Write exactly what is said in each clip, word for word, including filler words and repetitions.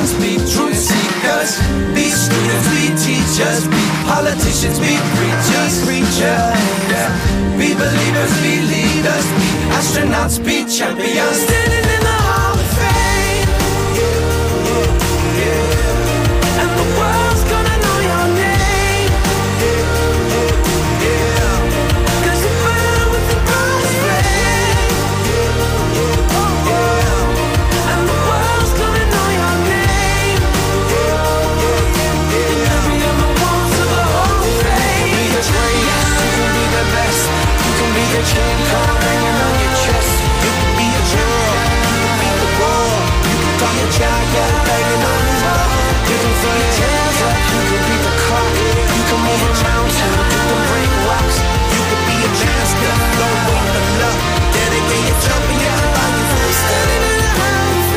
astronauts, be truth seekers, be students, be teachers, be politicians, be preachers, preachers, yeah. Be believers, be leaders, be astronauts, be champions, standing in the Hall of Fame, yeah, yeah, yeah. And the world's gonna know your name, yeah, yeah, yeah. Cause you burn with the brightest flame, yeah, yeah, yeah. And the world's gonna know your name, yeah, yeah, yeah. And every other wants of the Hall of Fame. You can be the greatest, you can be the best, you can be the chain card hanging on your chest. You can be a general, you can beat the war, you can be a giant banging on the wall. You can throw your hands up, you can beat the clock, you can move a mountain, you can break rocks. You can be a master, don't wait for luck. Dedicate your jumping, your body for standing in the Hall of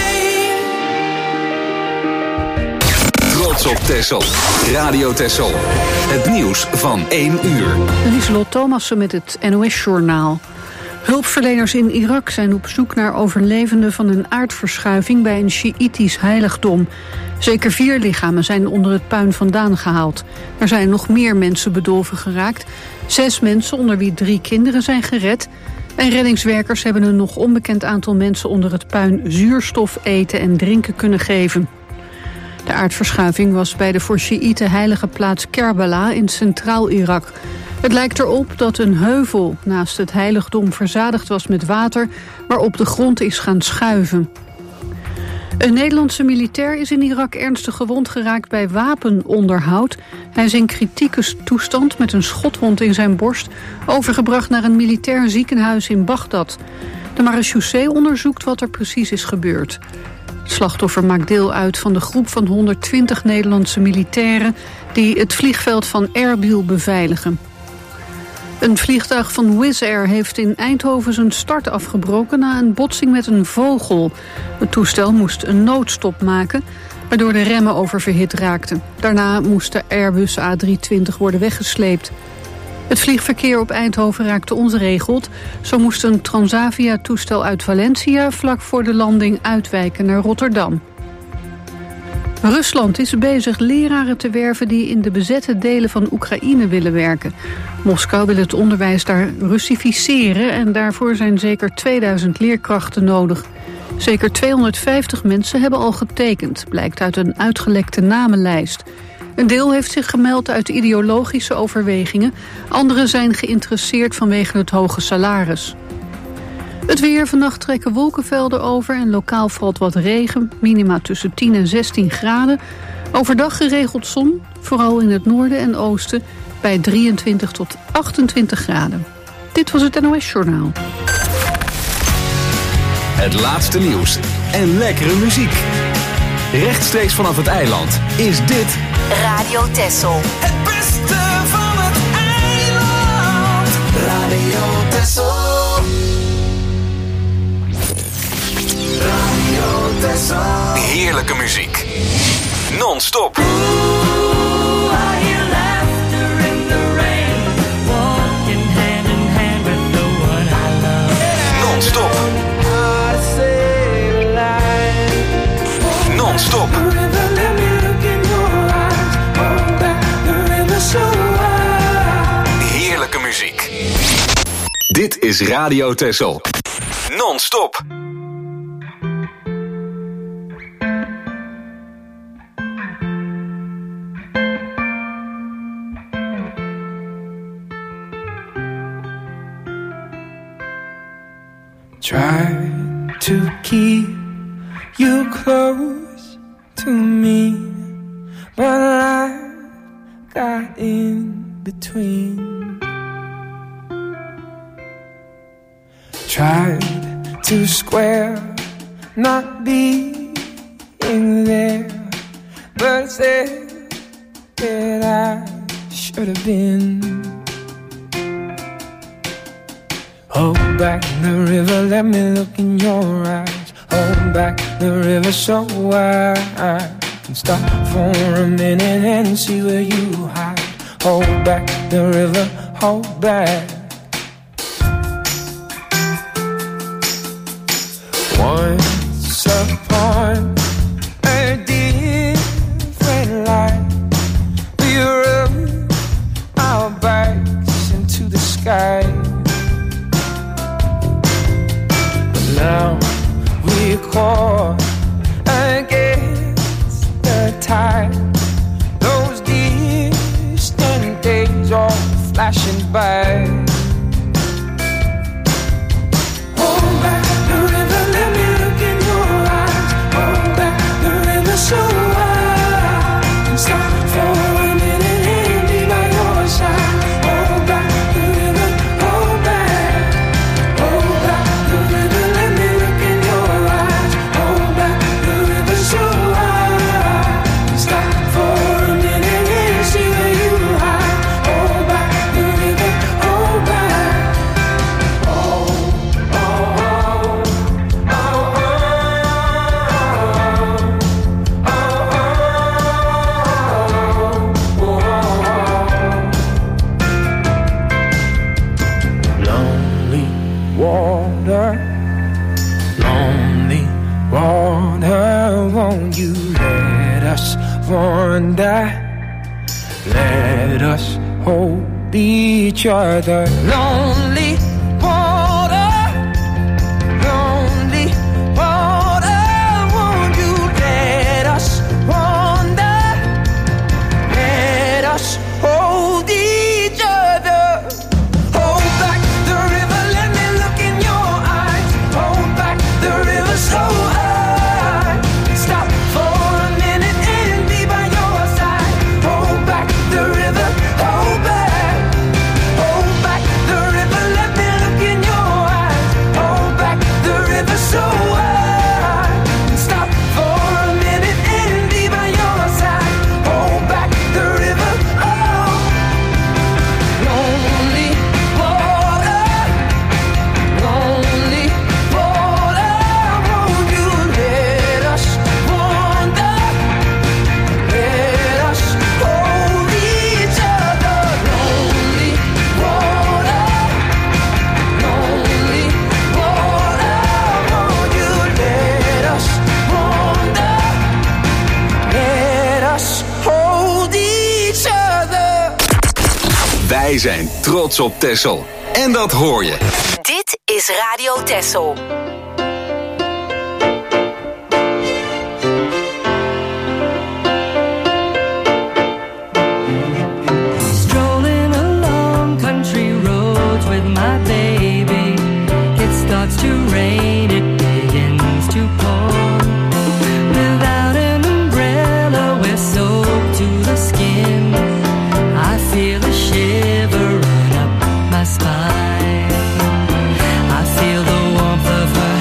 Fame. Trots op Texel. Radio Texel. Het nieuws van één uur. Lieselot Thomassen met het N O S-journaal. Hulpverleners in Irak zijn op zoek naar overlevenden van een aardverschuiving bij een Sjiïtisch heiligdom. Zeker vier lichamen zijn onder het puin vandaan gehaald. Er zijn nog meer mensen bedolven geraakt. Zes mensen, onder wie drie kinderen, zijn gered. En reddingswerkers hebben een nog onbekend aantal mensen onder het puin zuurstof, eten en drinken kunnen geven. De aardverschuiving was bij de voor Sjiïten heilige plaats Kerbala in Centraal-Irak. Het lijkt erop dat een heuvel naast het heiligdom verzadigd was met water, waarop de grond is gaan schuiven. Een Nederlandse militair is in Irak ernstig gewond geraakt bij wapenonderhoud. Hij is in kritieke toestand met een schotwond in zijn borst overgebracht naar een militair ziekenhuis in Bagdad. De marechaussee onderzoekt wat er precies is gebeurd. Het slachtoffer maakt deel uit van de groep van honderdtwintig Nederlandse militairen die het vliegveld van Erbil beveiligen. Een vliegtuig van Wizz Air heeft in Eindhoven zijn start afgebroken na een botsing met een vogel. Het toestel moest een noodstop maken, waardoor de remmen oververhit raakten. Daarna moest de Airbus A driehonderdtwintig worden weggesleept. Het vliegverkeer op Eindhoven raakte ontregeld. Zo moest een Transavia-toestel uit Valencia vlak voor de landing uitwijken naar Rotterdam. Rusland is bezig leraren te werven die in de bezette delen van Oekraïne willen werken. Moskou wil het onderwijs daar Russificeren en daarvoor zijn zeker tweeduizend leerkrachten nodig. Zeker tweehonderdvijftig mensen hebben al getekend, blijkt uit een uitgelekte namenlijst. Een deel heeft zich gemeld uit ideologische overwegingen. Anderen zijn geïnteresseerd vanwege het hoge salaris. Het weer, vannacht trekken wolkenvelden over en lokaal valt wat regen. Minima tussen tien en zestien graden. Overdag geregeld zon, vooral in het noorden en oosten, bij drieëntwintig tot achtentwintig graden. Dit was het N O S-journaal. Het laatste nieuws en lekkere muziek. Rechtstreeks vanaf het eiland is dit Radio Texel. Het beste van het eiland. Radio Texel. Radio Texel. heerlijke muziek. Non-stop. Non-stop. Non-stop. Heerlijke muziek. Dit is Radio Texel. Non-stop. Try to keep you close to me, but life got in between. Tried to square not being there, but said that I should have been. Hold back the river, let me look in your eyes. Hold back the river so I can stop for a minute and see where you hide. Hold back the river, hold back. Once upon a tide. Those distant days are flashing by. Hold back the river, let me look in your eyes. Hold back the river so wide. And stop for a minute and be by your side. Hold back the river, hold back. Hold back the river, let me look in your eyes. Hold back the river so wide. And stop for a minute and see where you hide. Hold back the river, hold back. Oh, oh, oh, oh, oh, oh, oh, oh. Lonely water, lonely water, won't you let us wander? Let us hold each other. Lonely water, lonely water, won't you let us wander? Let us hold each other. Hold back the river, let me look in your eyes. Hold back the river so high. Stop for a minute and be by your side. Hold back the river, hold back. Hold back the river, let me look in your eyes. Hold back the river so high. Stop for a minute and be by your side. Hold back the river, oh. Lonely water, lonely water, won't you let us wander? Let us hold each other. Lonely water, lonely water, won't you let us wander? Let us hold each other. Wij zijn trots op Texel. En dat hoor je. Dit is Radio Texel. Strolling along country roads with my baby. It starts to rain, it begins to pour. Without an umbrella, we're soaked to the skin. I feel a shiver run up my spine. I feel the warmth of her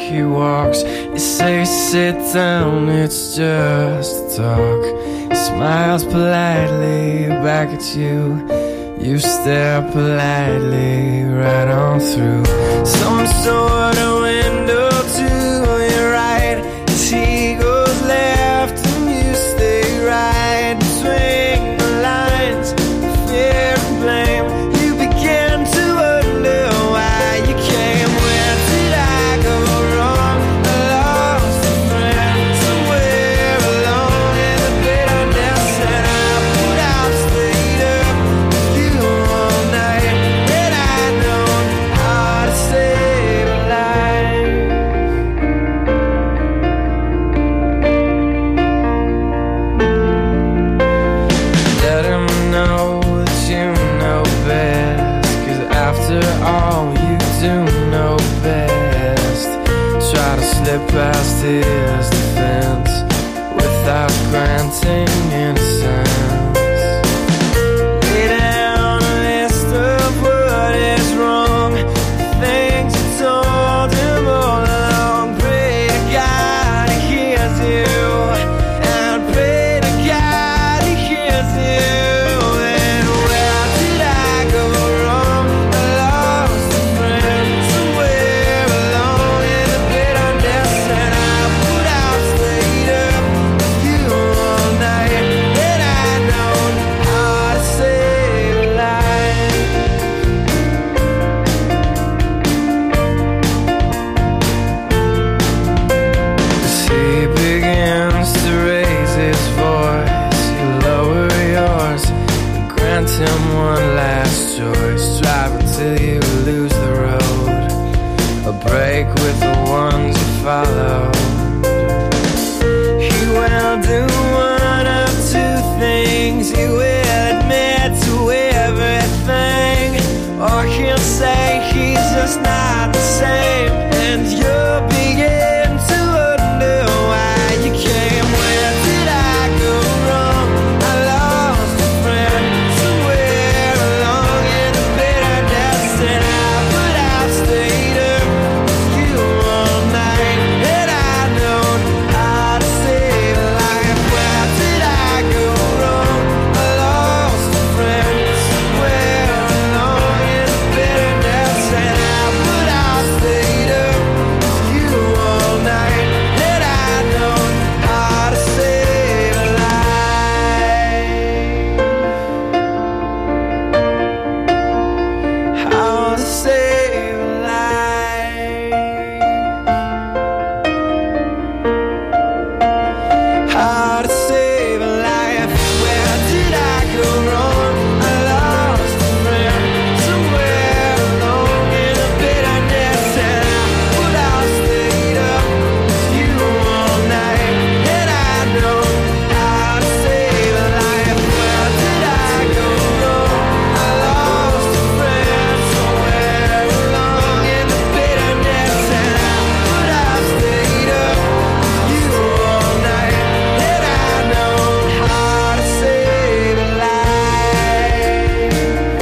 he walks. You say sit down, it's just talk. He smiles politely back at you. You stare politely right on through some sort of window to your right. As he goes left and you stay right. Between the lines, fear and blame. You begin to wonder why you came. Where did I go wrong? I lost a friend somewhere alone in the bitterness. And I put out, stayed up with you all night. And I know how to save a life. Let him know that you know best. Cause after all you do know best. Try to slip past his defense without granting innocence. Lay down a list of what is wrong, the things you told him all along. Pray to God he hears you, and pray to God he hears you. And where did I go wrong? I lost a friend somewhere alone in the bitterness. And I put out, stayed up with you all night. And I know how to save a life. As he begins to raise his voice, you lower yours and grant him one last choice. Drive until you lose the road, a break with the ones you follow. He will do one of two things. He will admit to everything, or he'll say he's just not the same. And you'll begin to wonder why you came. Where did I go wrong? I lost a friend somewhere along in the bitterness. And I put out, stayed up with you all night. And I know how to save a life. Where did I go wrong? I lost a friend somewhere along in the bitterness. And I put out, stayed up with you all night. And I know how to save a life. How to save a life. How to save a life. Where did I go wrong? I lost a friend somewhere along in the bitterness. And I put out, stayed up with you all night. And I know how to save a life. Where did I go wrong? I lost a friend somewhere along in the bitterness. And I put out, stayed up with you all night. And I know how to save a life.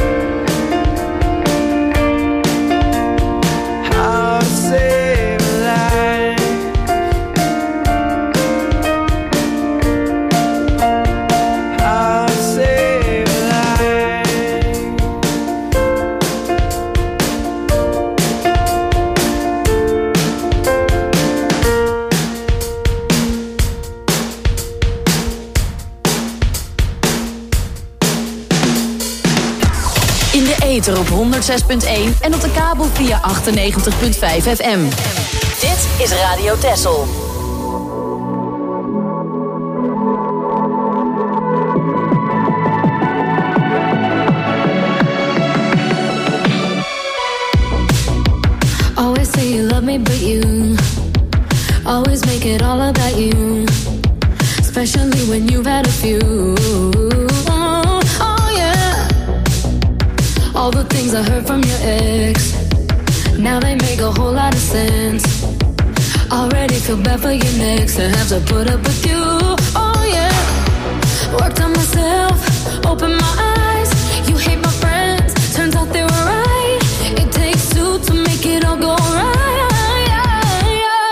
How to save a life. How to save a life. In de ether op honderdzes punt één en op de kabel via achtennegentig punt vijf F M. Dit is Radio Texel. Always say you love me, but you always make it all about you. Especially when you've had a few. Oh, oh yeah. All the things I heard from your ex, now they make a whole lot of sense. Already feel bad for your next to have to put up with you. Oh yeah. Worked on myself, opened my eyes. You hate my friends, turns out they were right. It takes two to make it all go right.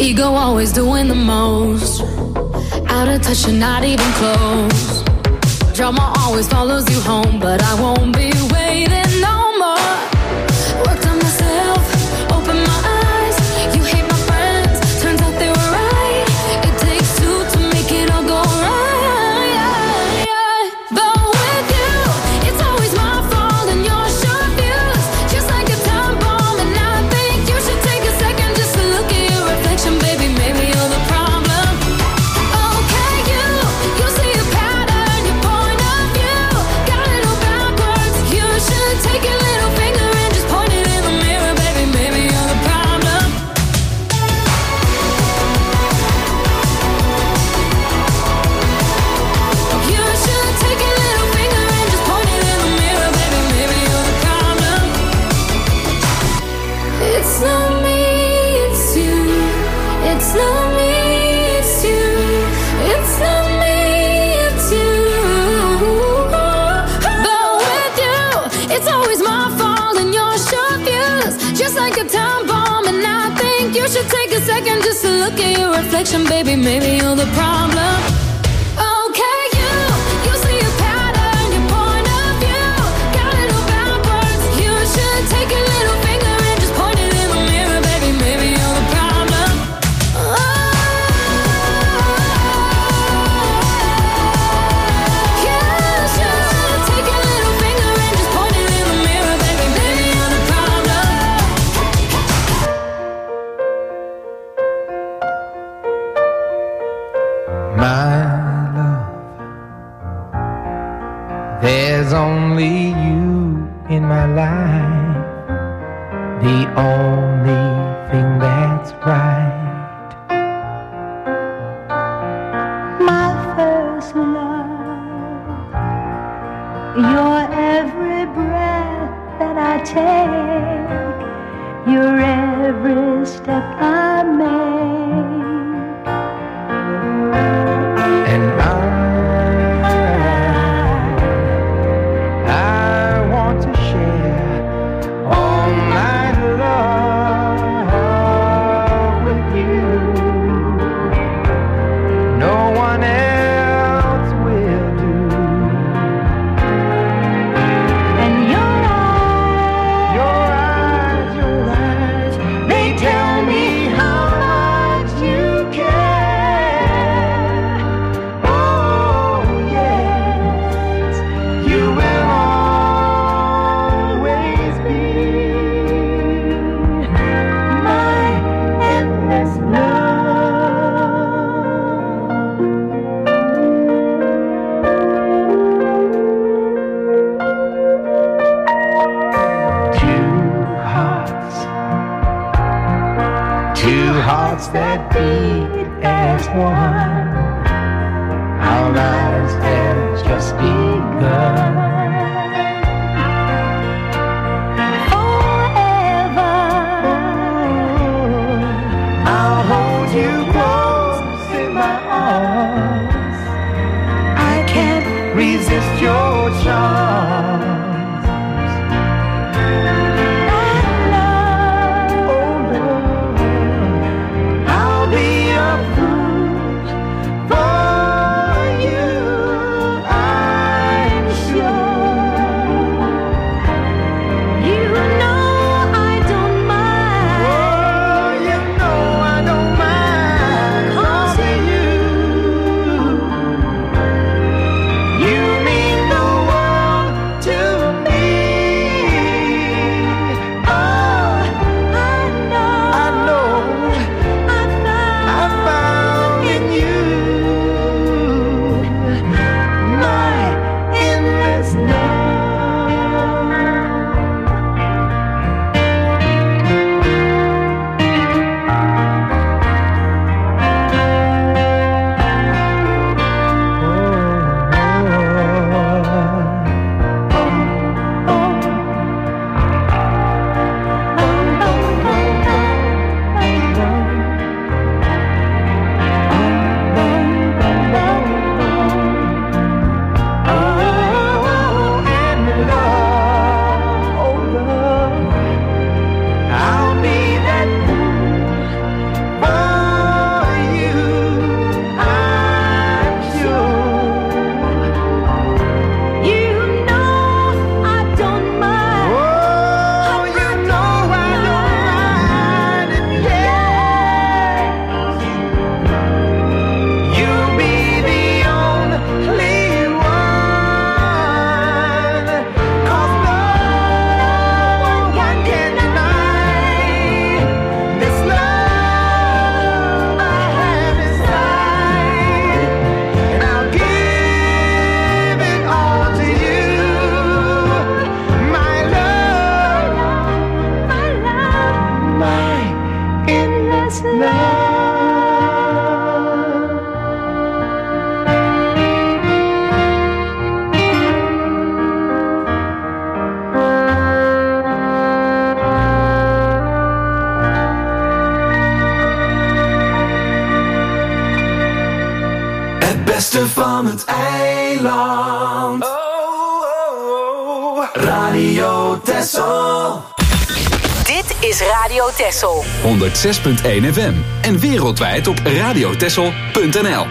Ego always doing the most. Out of touch and not even close. Drama always follows you home, but I won't be waiting no more. Worked on myself, open my eyes. You hate my friends, turns out they were right. It takes two to make it all go right. But with you, it's always my fault and your short views. Just like a time bomb, and I think you should take a second just to look at your reflection, baby. Maybe you're the problem. Okay, you, you see a pattern, your point of view. Got it all backwards. You should take your little finger and just point it in the mirror, baby. Maybe you're the problem. You should take your little finger and just point it in the mirror, baby. Maybe you're the problem. It's not me, it's you. It's not me, it's you. It's not me, it's you. But with you, it's always my fault and your short views. Just like a time bomb, and I think you should take a second just to look at your reflection, baby. Maybe you're the problem. Okay, you, you see a pattern, your point of view. Got it all backwards. You should take your little finger and just point it in the mirror, baby. Maybe you're the problem. Oh, you should take your little finger and just point it in the mirror, baby. Maybe you're the problem. My love, there's only you in my life, the only thing that's right. My first love, your every breath that I take, your every step I make. And I, I want to share all my love with you. No one else will do. And your eyes, Your eyes, your eyes, they tell me how much you care. Oh yes, you will always be my endless two hearts, two hearts that beat as one. Our lives have just begun. forever. I'll hold you close in my arms. I can't resist your charms. Oh Lord, I'll be a fool for you. I beste van het eiland. Oh, oh, oh. Radio Texel. Dit is Radio Texel. honderd zes punt één F M. En wereldwijd op radiotexel punt n l.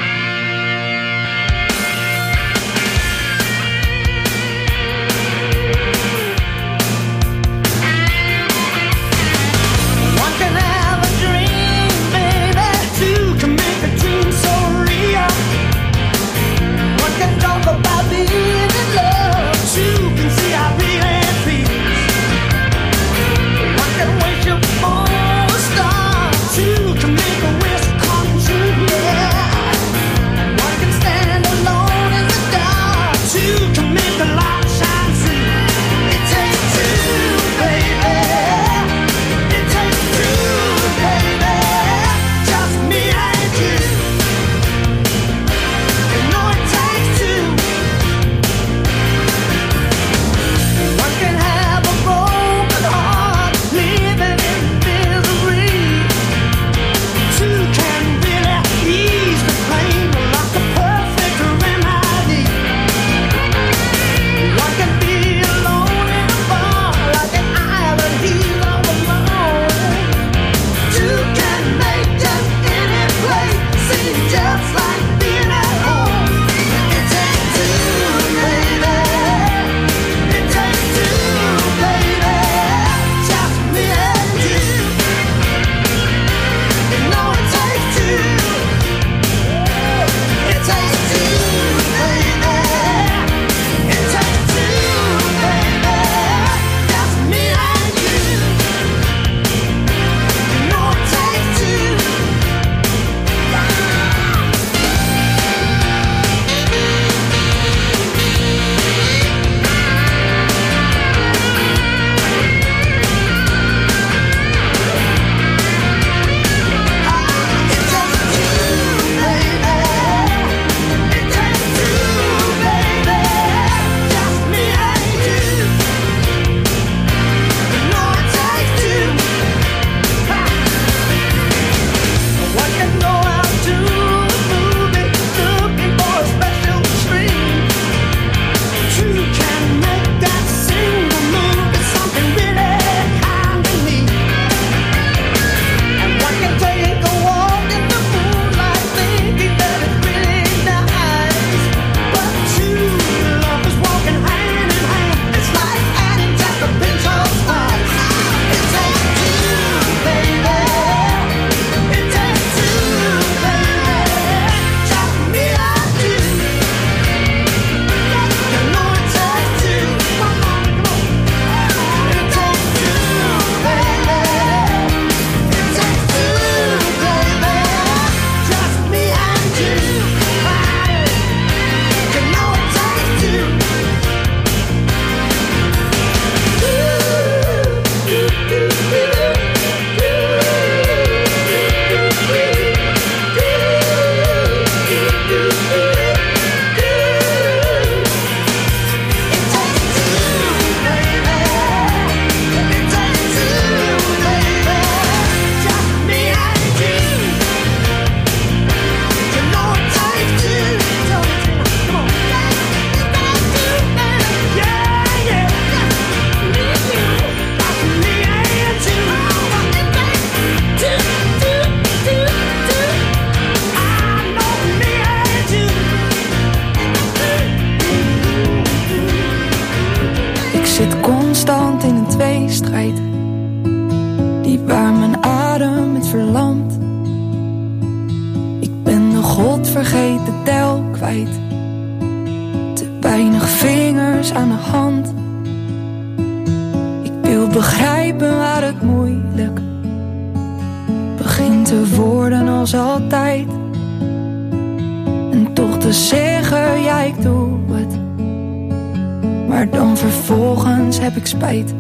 Spijt.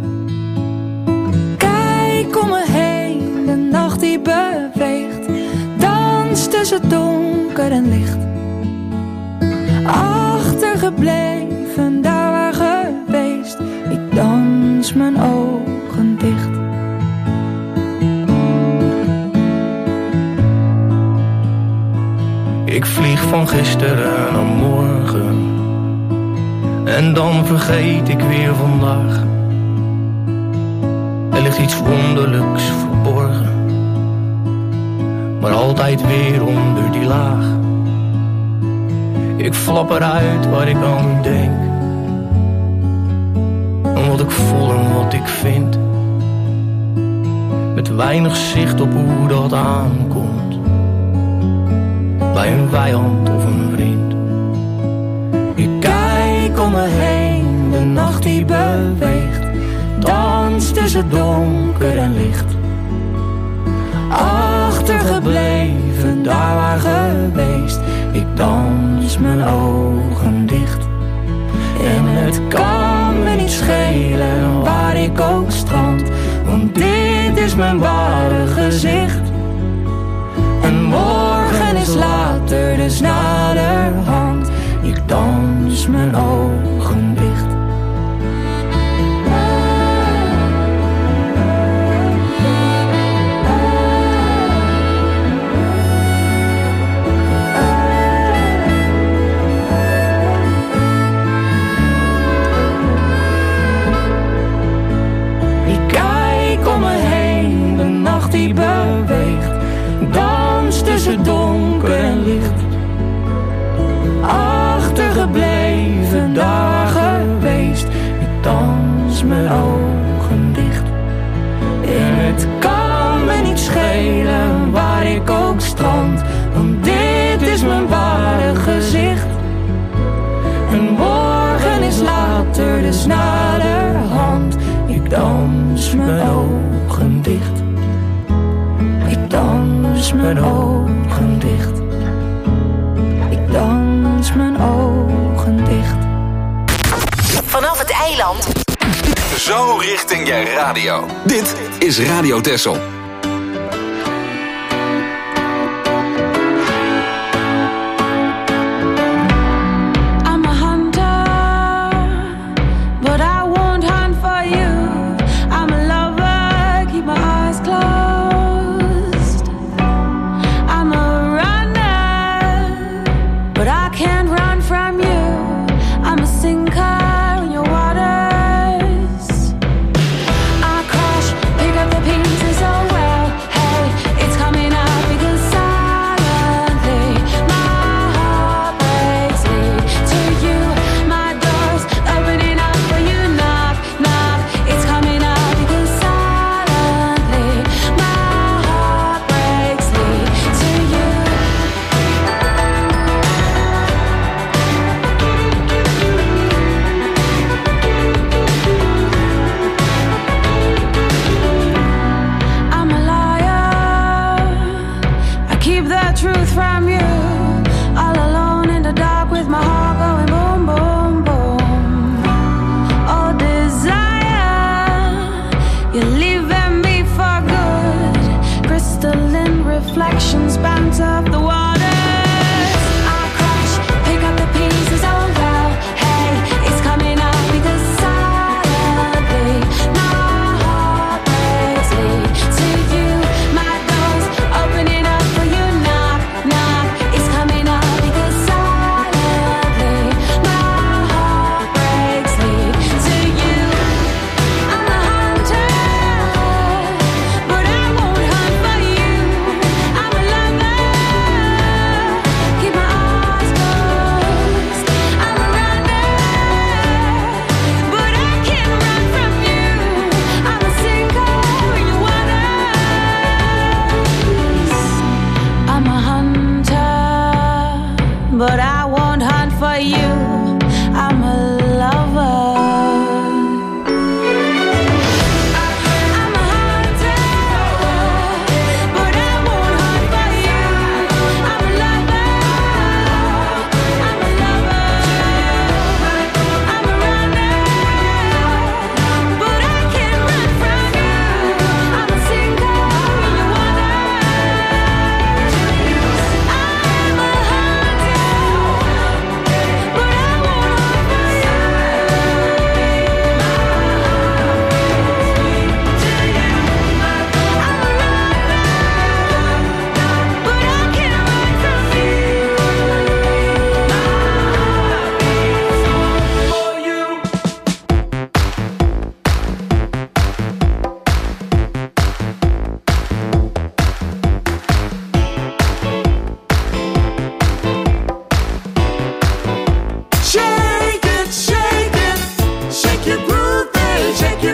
Kijk om me heen, de nacht die beweegt, dans tussen donker en licht. Achtergebleven, daar waar geweest, ik dans mijn ogen dicht. Ik vlieg van gisteren naar morgen. En dan vergeet ik weer vandaag. Er ligt iets wonderlijks verborgen. Maar altijd weer onder die laag. Ik flap eruit waar ik aan denk. En wat ik voel en wat ik vind. Met weinig zicht op hoe dat aankomt. Bij een vijand of een vriend. Ik kijk om me heen, de nacht die beweegt. Dans tussen donker en licht. Achtergebleven, daar waar geweest. Ik dans mijn ogen dicht. En het kan me niet schelen waar ik ook strand. Want dit is mijn ware gezicht. En morgen is later, dus naderhand. Ik dans mijn ogen dicht. Die beweegt, dans tussen donker en licht. Achtergebleven, daar geweest. Ik dans mijn ogen dicht. En het kan me niet schelen waar ik ook strand. Want dit is mijn ware gezicht. En morgen is later, dus naderhand. Ik dans mijn ogen dicht. Ik dans mijn ogen dicht. Ik dans mijn ogen dicht. Vanaf het eiland. Zo richting je radio. Dit is Radio Texel. Pick up the pieces away.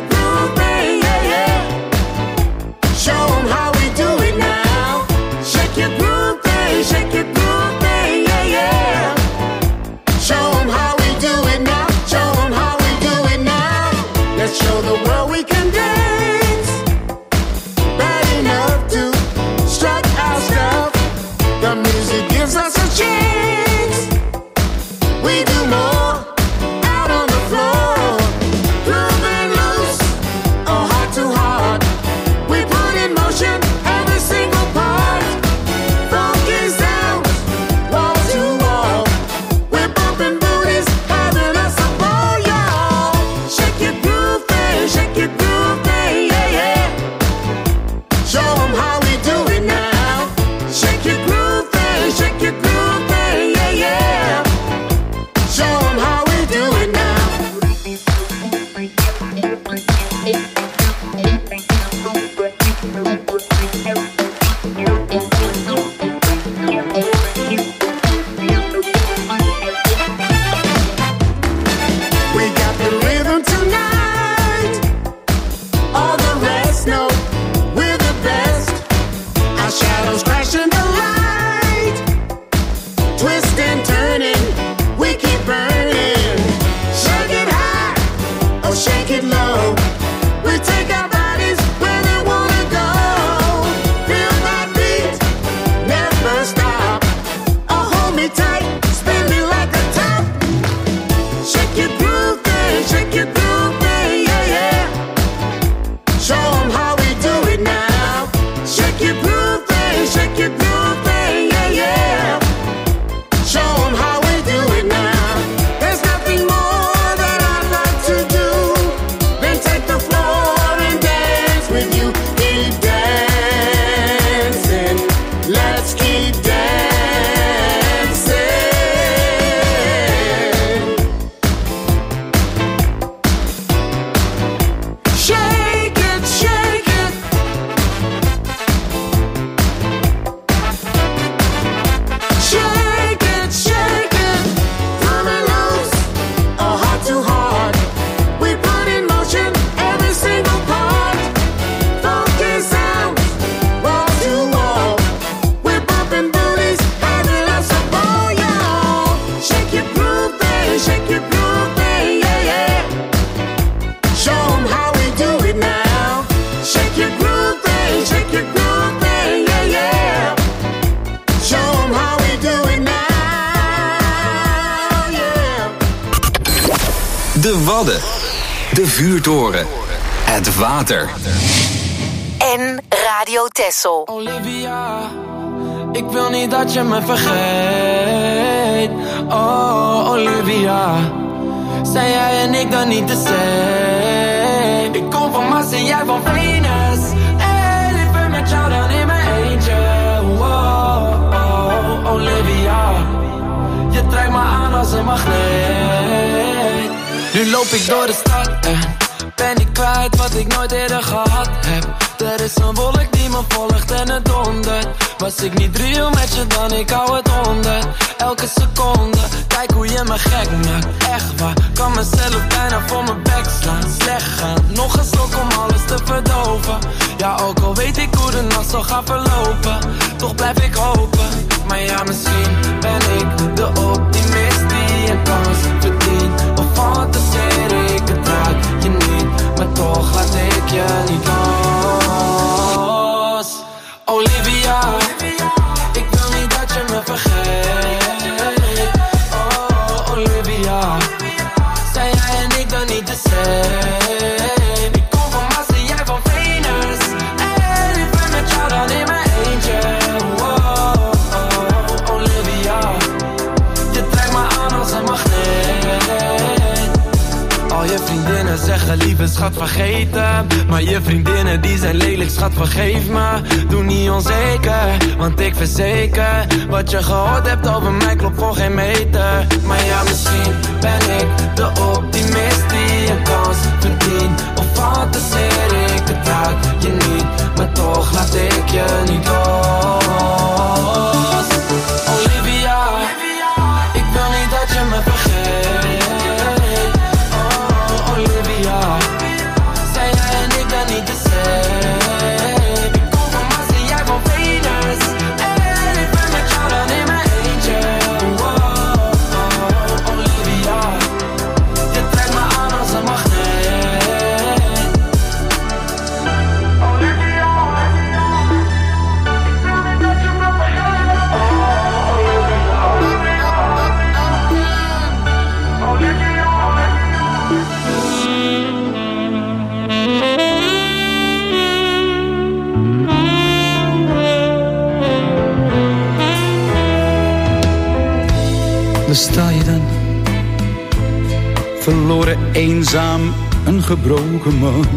your groove, baby, yeah, yeah. Show 'em how we do it now. Shake your groove, baby, shake your groove, baby, yeah, yeah. Show 'em how we do it now. Show 'em how we do it now. Let's show the world we can dance. Bad enough to strut our stuff. The music gives us a chance. We do more out on the floor. Grooving loose, or heart to heart. We put in motion every single part. Funky sounds, wall to wall. We're bumping booties, having us a ball, y'all. Shake your groove, baby, shake your groove, baby, yeah, yeah. Show 'em how we do it now. Shake your groove, baby, shake your groove, baby, yeah, yeah. Show 'em how we do it now. We got the rhythm tonight. All the rest know we're the best. Our shadows crashing the light. Twisting, turning, we keep burning. Shake it high, or shake it low. We take our bodies where they wanna go. Feel that beat, never stop. Oh, hold me tight, spin me like a top. Shake your groove, baby, shake your groove, baby, yeah, yeah. Show 'em how we do it now. Shake your groove, baby, shake your groove, baby, yeah, yeah. Show 'em how we do it now. There's nothing more that I'd like to do than take the floor and dance with you. Keep dancing, let's keep dancing. Shake it, shake it. Shake it, shake it. Coming loose, or heart to heart. We put in motion every single part. Funky sounds, wall to wall. We're bumping booties, having us a ball, y'all. Shake your groove, baby, shake your groove, baby, yeah, yeah. Show 'em how we do it now. Shake your groove, baby, shake your groove, baby, yeah, yeah. Show 'em how we do it now, yeah. De Wadden. De Vuurtoren. Het water. En Radio Texel. Olivia, ik wil niet dat je me vergeet. Oh, Olivia, zijn jij en ik dan niet de same? Ik kom van Mars en jij van Venus. Hey, liever met jou dan in mijn eentje. Oh, oh, Olivia, je trekt me aan als een magneet. Nu loop ik door de stad en ben ik kwijt wat ik nooit eerder gehad heb. Er is een wolk die me volgt en het dondert. Was ik niet real met je dan, ik hou het honderd. Elke seconde, kijk hoe je me gek maakt. Echt waar, kan mezelf bijna voor mijn bek slaan. Slecht gaan, nog een slok om alles te verdoven. Ja, ook al weet ik hoe de nacht zal gaan verlopen, toch blijf ik hopen. Maar ja, misschien ben ik de optimist die een kans verdient. Of fantaseer ik het raak je niet, maar toch laat ik je niet los. Olivia, ik wil niet dat je me vergeet. Oh, Olivia, zijn jij en ik dan niet de same? Ik kom van Mars en jij van Venus. En ik ben met jou dan in mijn eentje. Oh, oh, Olivia, je trekt me aan als een magneet. Al je vriendinnen zeggen lieve schat vergeten, maar je vriendinnen die zijn lelijk schat vergeef me. Doe niet onzeker, want ik verzeker wat je gehoord hebt over mij klopt voor geen meter. Maar ja, misschien ben ik de optimist die een kans verdient. Of fantaseer ik het raak je niet, maar toch laat ik je niet los. Olivia, ik wil niet dat je me vergeet. Oh, Olivia, te zeggen. Kom van maar, zie jij van Venus. En ik ben met jou dan in mijn eentje. Oh, oh, Olivia, je trekt me aan als een magneet. Olivia, ik wil niet dat je me vergeet. Oh, Olivia, Olivia. Daar sta je dan, verloren, eenzaam, een gebroken man.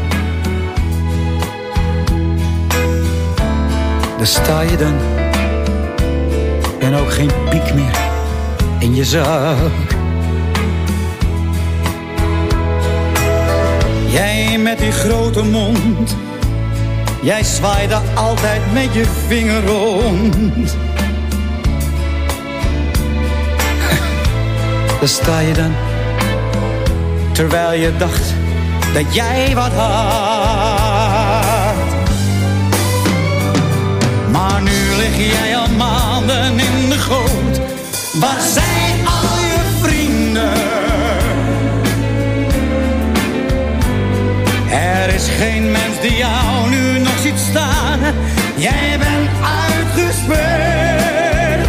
Daar sta je dan, en ook geen piek meer in je zak. Jij met die grote mond, jij zwaaide altijd met je vinger rond. Daar sta je dan, terwijl je dacht dat jij wat had. Maar nu lig jij al maanden in de goot. Waar zijn al je vrienden? Er is geen mens die jou nu nog ziet staan. Jij bent uitgespeeld.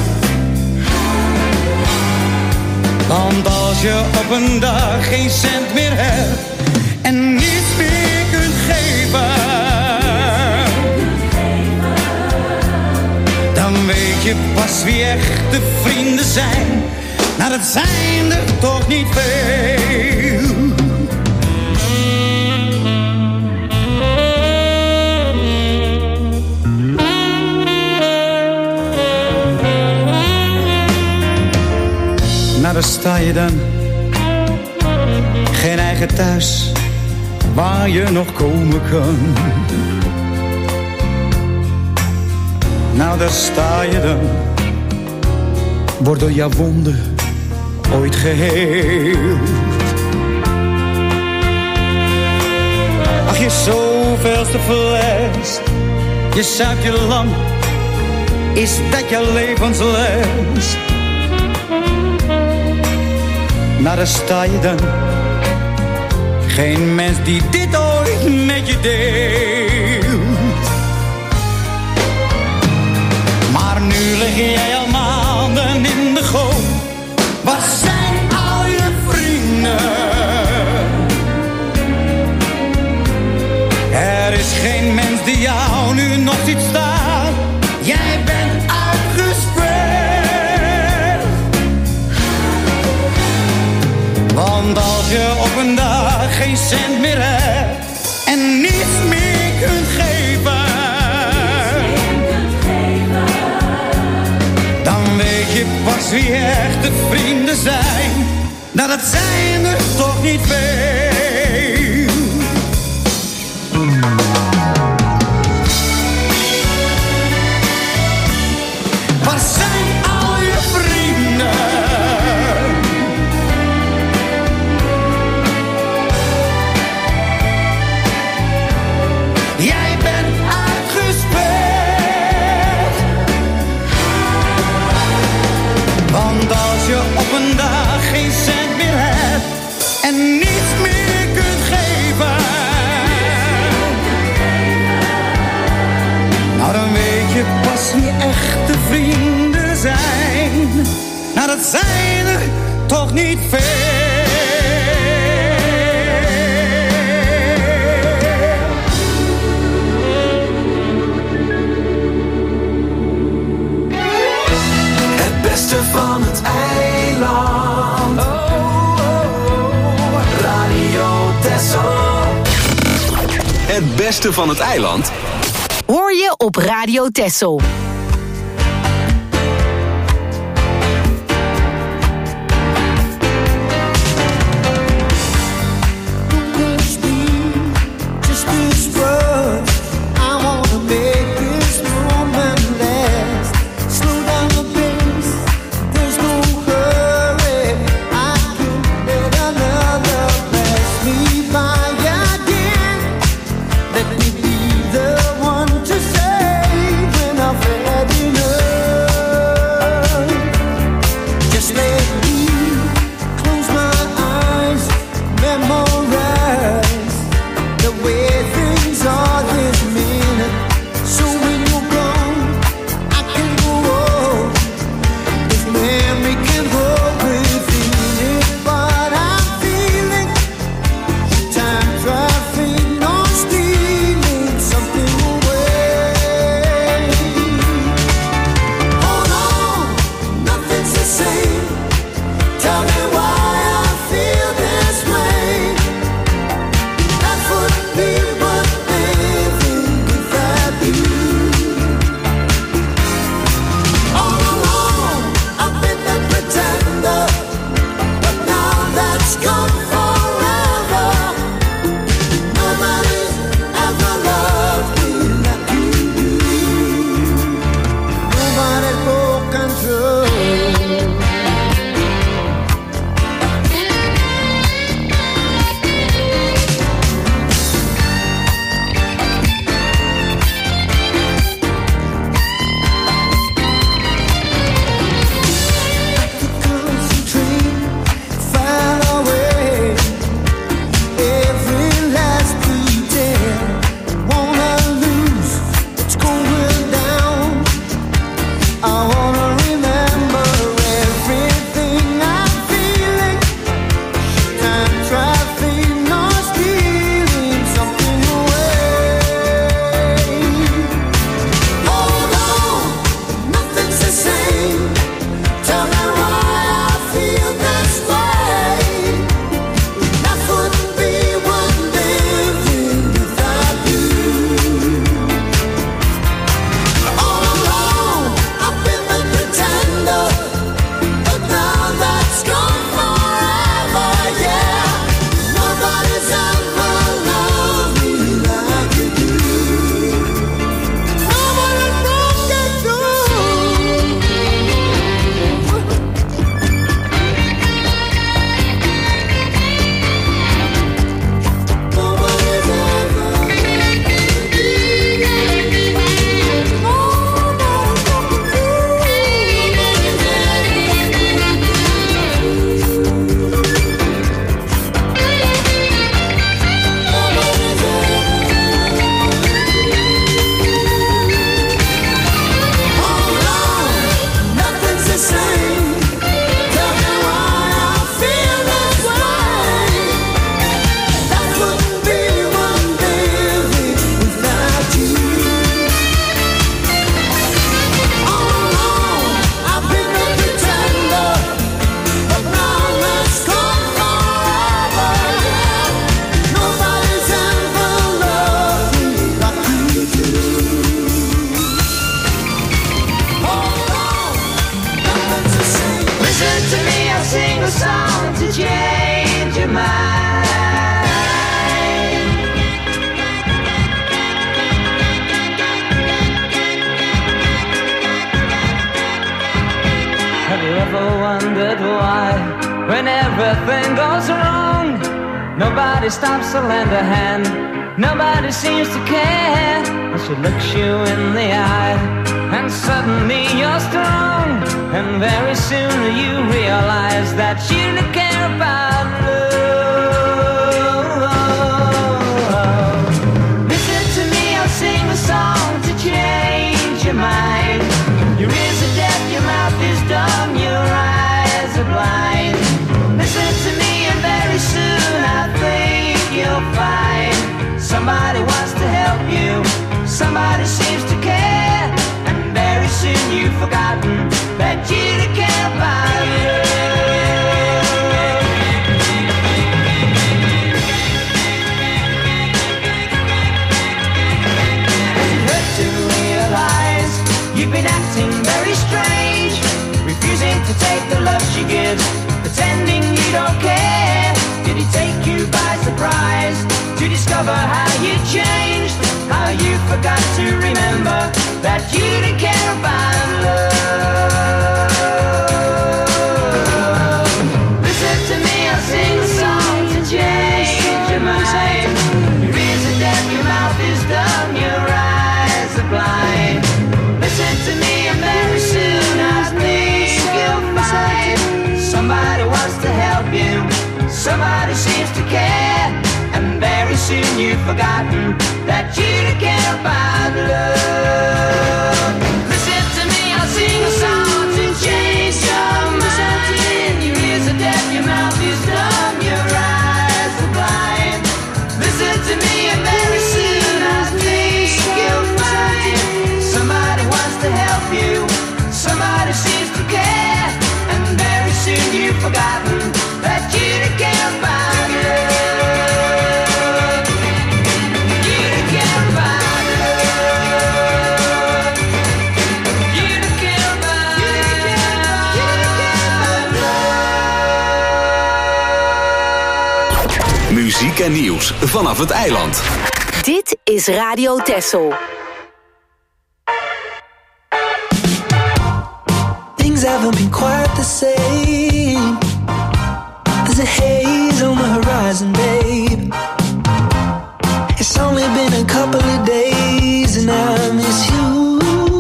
Want als je op een dag geen cent meer hebt en niets meer kunt geven, dan weet je pas wie echte vrienden zijn. Nou, dat zijn er toch niet veel. Nou, daar sta je dan, geen eigen thuis waar je nog komen kan. Nou, daar sta je dan, wordt door jouw wonden ooit geheeld. Ach, je zoveelste fles, je zuipt je lam, is dat jouw levensles? Nou, daar sta je dan, geen mens die dit ooit met je deelt. Maar nu lig jij al maanden in de goot. Waar zijn al je vrienden? Er is geen mens die jou nu nog ziet staan. Jij bent uitgespeeld. Want als je op een dag geen cent meer hebt en niets meer kunt geven, dan weet je pas wie echte vrienden zijn. Nou, dat zijn er toch niet veel. Waar zijn al je vrienden? Jij bent uitgespeeld. Want als je op een dag geen cent meer hebt en niets meer kunt geven, nou, dan weet je pas wie echte vrienden zijn. Nou, dat zijn er toch niet veel. Het beste van het eiland. Oh, oh, oh. Radio Texel. Het beste van het eiland hoor je op Radio Texel. But why, when everything goes wrong, nobody stops to lend a hand, nobody seems to care, and she looks you in the eye, and suddenly you're strong, and very soon you realize that you don't care about love. Listen to me, I'll sing a song to change your mind. Your ears are deaf, your mouth is dumb, your eyes are blind. Listen to me and very soon I think you'll find somebody wants to help you, somebody seems to care, and very soon you've forgotten that you don't care about love. It hurt to realize you've been acting very strange, refusing to take the love she gives, pretending you don't care. Did he take you by surprise to discover how you changed, how you forgot to remember that you didn't care about love? Listen to me, I'll sing a song to change your mind. Your ears are deaf, your mouth is dumb, your eyes are blind. Listen to me and very soon I think you'll find somebody wants to help you, somebody seems to care, and very soon you've forgotten that you don't care about love. Listen to me, I'll sing a song to change your mind. Your ears are deaf, your mouth is dumb, your eyes are blind. Listen to me and very soon I think you'll find somebody wants to help you, somebody seems to care, and very soon you've forgotten that you don't care about love. You don't care about love. You don't care about love. Muziek en nieuws vanaf het eiland. Dit is Radio Texel. Things haven't been quite the same. There's a haze on the horizon, babe. It's only been a couple of days and I miss you.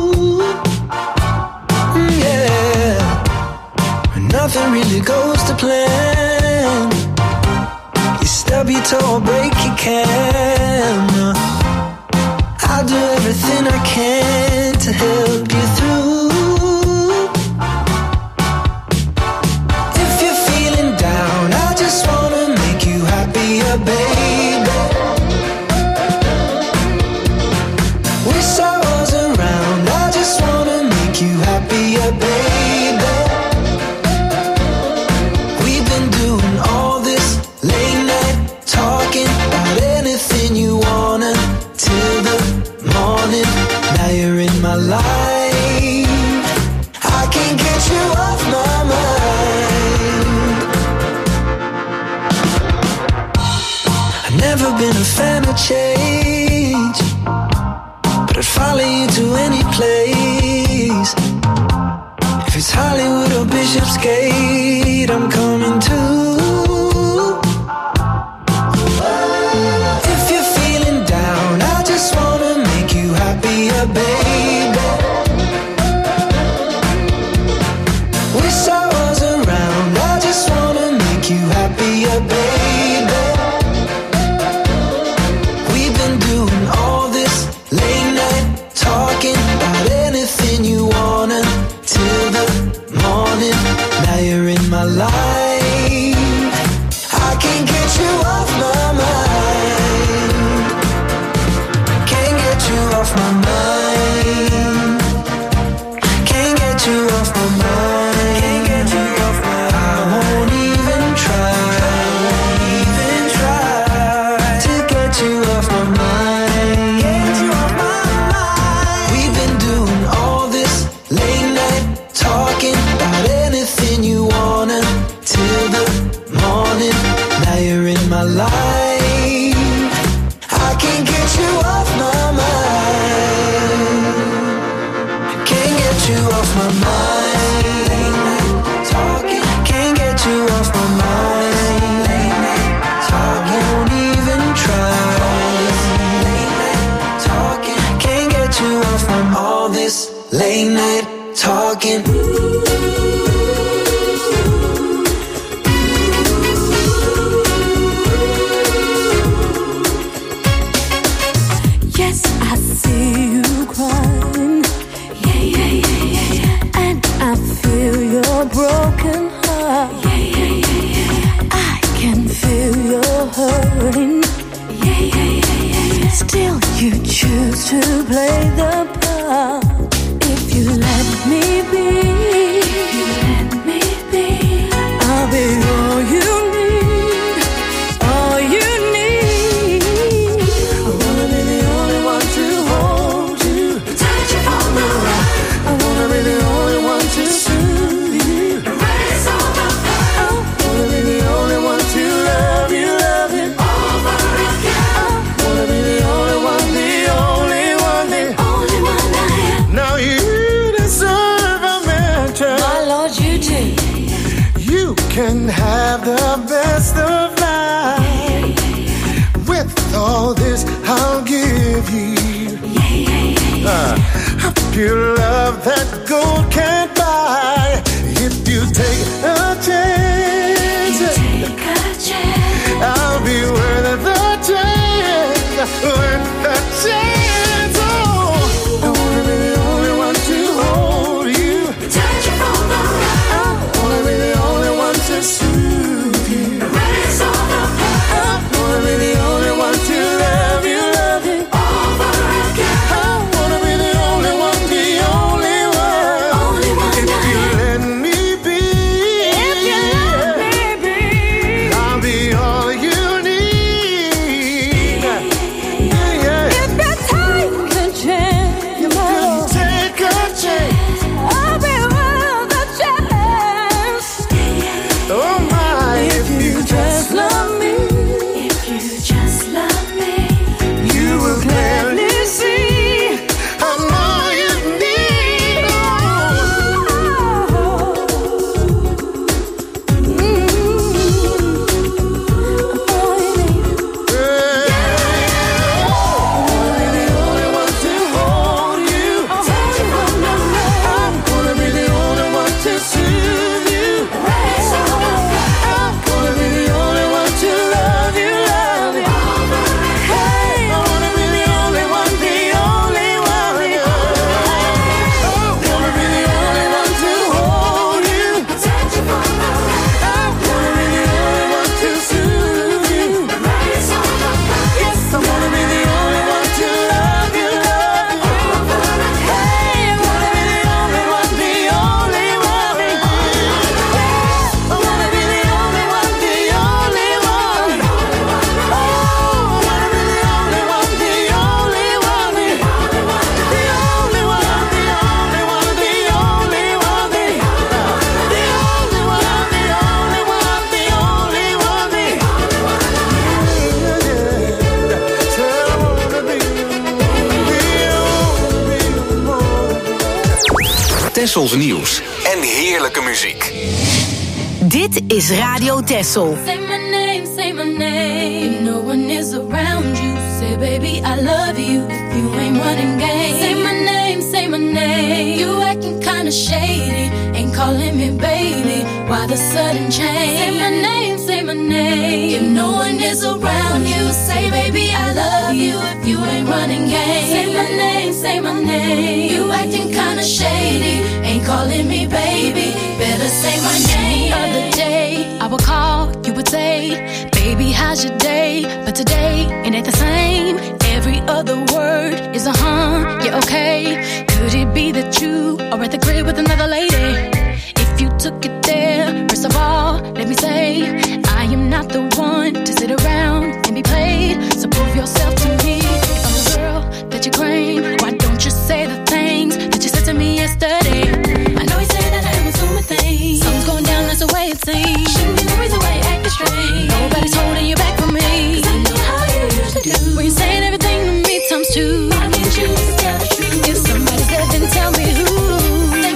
Mm, yeah. Nothing really goes to plan. You stub your toe or break your camera. I'll do everything I can to help you through. Baby, wish I was around. I just wanna make you happier, baby. We've been doing all this late night talking about anything you wanna till the morning. Now you're in my life. I can't get you off my mind. Never been a fan of change, but I'd follow you to any place. If it's Hollywood or Bishopsgate, I'm coming too. If you're feeling down, I just wanna make you happier, baby. Wish I was around, I just wanna make you happier, baby. Now you're in my life. I can't get you off my mind. Can't get you off my mind. Can't get you off my mind. Can't get you off my mind. I won't even try. Even try to get you off my mind. Get you off my mind. We've been doing all this late night talking about anything you wanna till the morning. Now you're in my life. I can't get you off my mind. Can't get you off my mind. Talking. late night talking. Yes, I see you crying. Yeah, yeah, yeah, yeah, yeah. And I feel your broken heart. Yeah, yeah, yeah, yeah, yeah. I can feel your hurting. Yeah, yeah, yeah, yeah, yeah. Still, you choose to play the part. If you let me be, if you let me be, I'll be all you need, all you need. I wanna be the only one to hold you, touch you on the right. I wanna be the only one to soothe you, erase all the pain. I wanna be the only one to love you, love you over again. I wanna be the only one, the only one, the only one I am. Now you deserve a mention. My Lord, you do. You can have the best of life. With all this, I'll give you uh, a pure love that gold can't buy. If you take a chance, You take a chance. I'll be worth the chance, worth the chance. Oh, I wanna be the only one to hold you, Touch you from the right. I wanna be the only one to soothe you, Erase all the pain. I wanna be the only one to love you, love you Over again. I wanna be the only one, the only one. Only one If I you am. let me be, If you let me be. I'll be all you need. Yeah, yeah. If you take a chance, You can take a chance. I'll be worth a chance. Oh my, if you just love me, If you just love me, you will gladly let me see. I'm all you need. Tessels nieuws en heerlijke muziek. Dit is Radio Tessel. Say my name, say my name. If no one is around you, say baby I love you. If you ain't running game, say my name, say my name. You acting kinda shady, ain't calling me baby. Why the sudden change? Say my name, say my name. If no one is around you, say baby I love you. If you ain't running game, say my name, say my name. You acting kinda shady, ain't calling me baby. Better say my name. The other day I would call, you would say, baby how's your day? But today it ain't the same. Every other word is a huh, yeah okay. Could it be that you are at the crib with another lady? If you took it there, first of all, let me say, I am not the one to sit around and be played. So prove yourself to me. If I'm the girl that you claim, why don't you say the things that you said to me yesterday? I know you say that I am assuming things. Something's going down, that's the way it seems. Shouldn't be the reason why you're acting strange. Nobody's holding you back from me. 'Cause I know how you usually do. When you're saying everything to me times two. Why can't you just tell the truth? If somebody's there, then tell me who. Say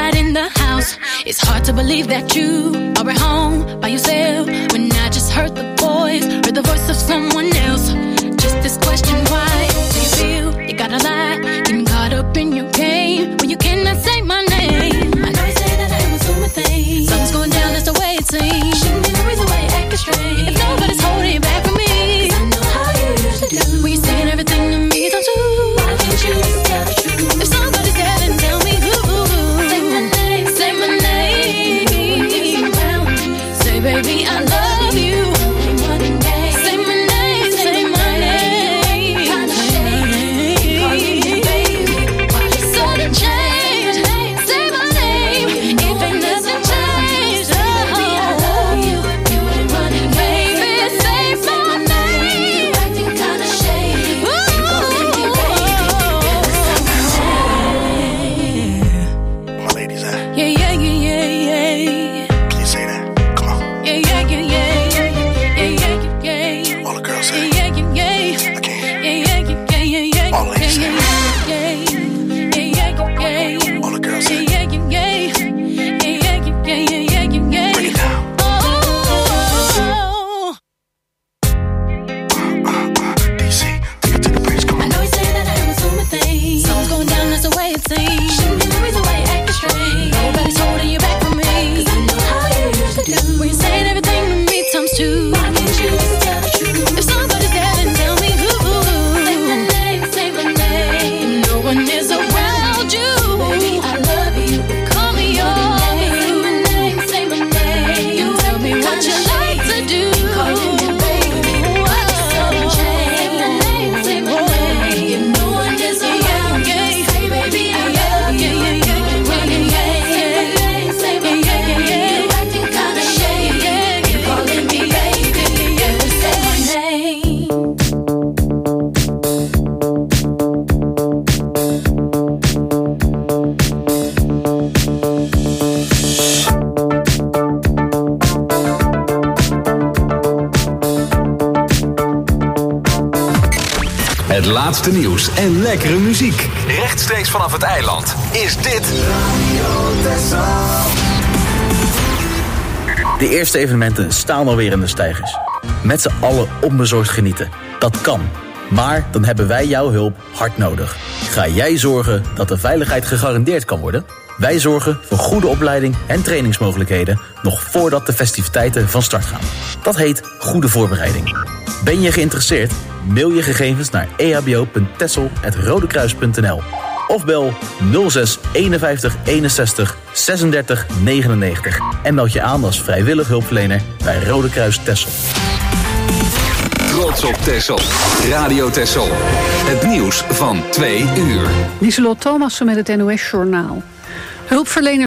right in the house. It's hard to believe that you are at home by yourself when I just heard the voice, heard the voice of someone else. Just this question, why do you feel you gotta lie? Getting caught up in your game when you cannot say my name. I know you say that I'm assuming things. Something's going down, that's the way it seems. Shouldn't be the reason why you're acting strange. If nobody's holding back from me, 'cause I know how you usually do. When you're saying everything to me, don't you? Why can't you just tell the truth? If somebody's there, then tell me who. Say my name, say my name. Say, baby, I love you. Say my name, say my name. Sudden change. Say my name. If ain't nothing changed, oh, baby, I love you. Baby, say my name. Acting kinda shady. My ladies at? Yeah, yeah, yeah, yeah, yeah. Can you say that? Come on. Yeah, yeah, yeah, yeah, yeah, yeah, yeah, yeah. All the girls say yeah, yeah, yeah, yeah. I can't. Yeah, yeah, yeah, yeah, yeah. All the ladies say yeah, yeah, yeah, yeah, yeah. All the girls say yeah, yeah, yeah, yeah, yeah, yeah, yeah, yeah, yeah. Break it down. Oh. D C, take it to the bridge. Come I on. know you say that I'm assuming things. Something's going down, that's the way it seems. Shouldn't be the reason why you're acting strange. Nobody's holding you back from me, 'cause I know how you usually do. When you're saying everything to me times two. Why can't you just tell the truth? If somebody's there, then tell me who. Say my name, say my name. No one is around you. Baby, I love you. Call me yours. Say my name, say my name. You tell me what you like to do. Calling me baby. I just sudden change. Say my name, say my name. No one is around you. Say baby, I love you. Say my name, say my name. You acting kinda shady. You calling me baby. Baby, say my name. Het laatste nieuws en lekkere muziek. Rechtstreeks vanaf het eiland is dit... De eerste evenementen staan alweer in de steigers. Met z'n allen onbezorgd genieten. Dat kan. Maar dan hebben wij jouw hulp hard nodig. Ga jij zorgen dat de veiligheid gegarandeerd kan worden? Wij zorgen voor goede opleiding en trainingsmogelijkheden nog voordat de festiviteiten van start gaan. Dat heet goede voorbereiding. Ben je geïnteresseerd? Mail je gegevens naar e h b o punt tessel apenstaartje rodekruis punt n l of bel nul zes eenenvijftig eenenzestig zesendertig negenennegentig en meld je aan als vrijwillig hulpverlener bij Rode Kruis Texel. Trots op Texel. Radio Texel. Het nieuws van twee uur. Lieselot Thomassen met het N O S Journaal. Hulpverleners